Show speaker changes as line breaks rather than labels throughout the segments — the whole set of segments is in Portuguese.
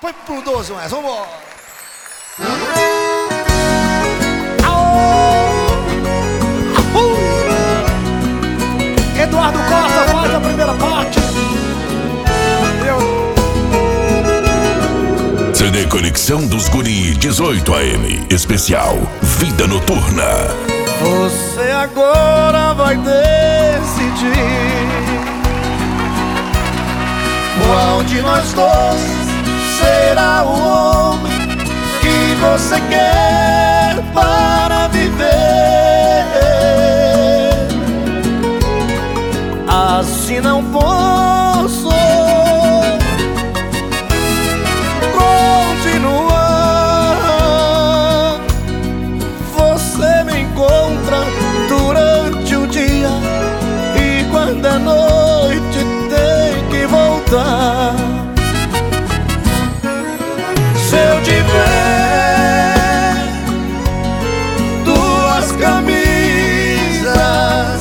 Foi pro 12 mais, vambora. Eduardo Costa faz a primeira parte.
CD Conexão dos Guri 18 AM. Especial Vida Noturna.
Você agora vai decidir qual de nós dois será o homem que você quer para viver. Assim não posso continuar. Você me encontra durante o dia e quando é noite tem que voltar. Se eu tiver duas camisas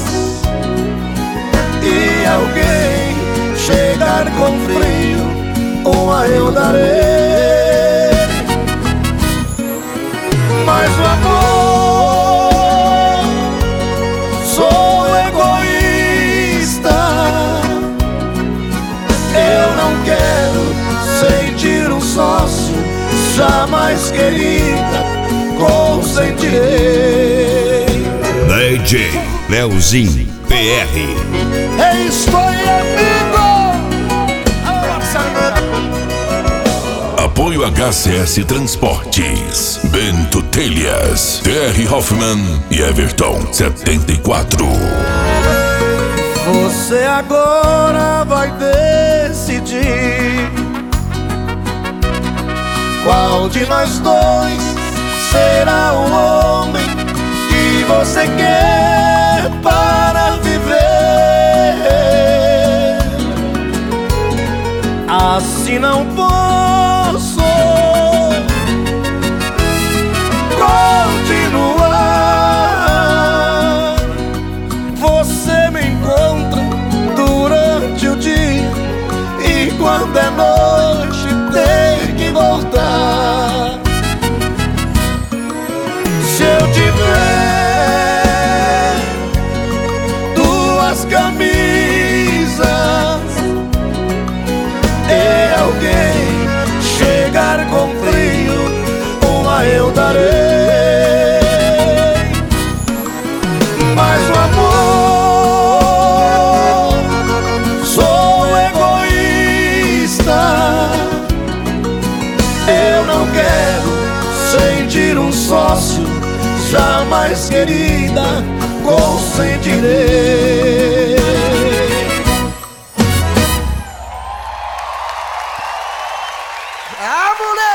e alguém chegar com frio, uma eu darei. Mas o amor, sou egoísta. Eu não quero sentir um sócio, jamais querida, consentirei.
DJ Leozinho PR.
Estou amigo.
Apoio HCS Transportes, Bento Telhas, TR Hoffman e Everton 74.
Você agora vai decidir qual de nós dois será o homem que você quer para viver. Assim não posso continuar. Você me encontra durante o dia e quando é noite tem que voltar. Se eu tiver duas camisas e alguém chegar com frio, uma eu darei. Mas o amor, sou egoísta. Eu não quero sentir um sócio, jamais querida, consentirei. Ah, mulher!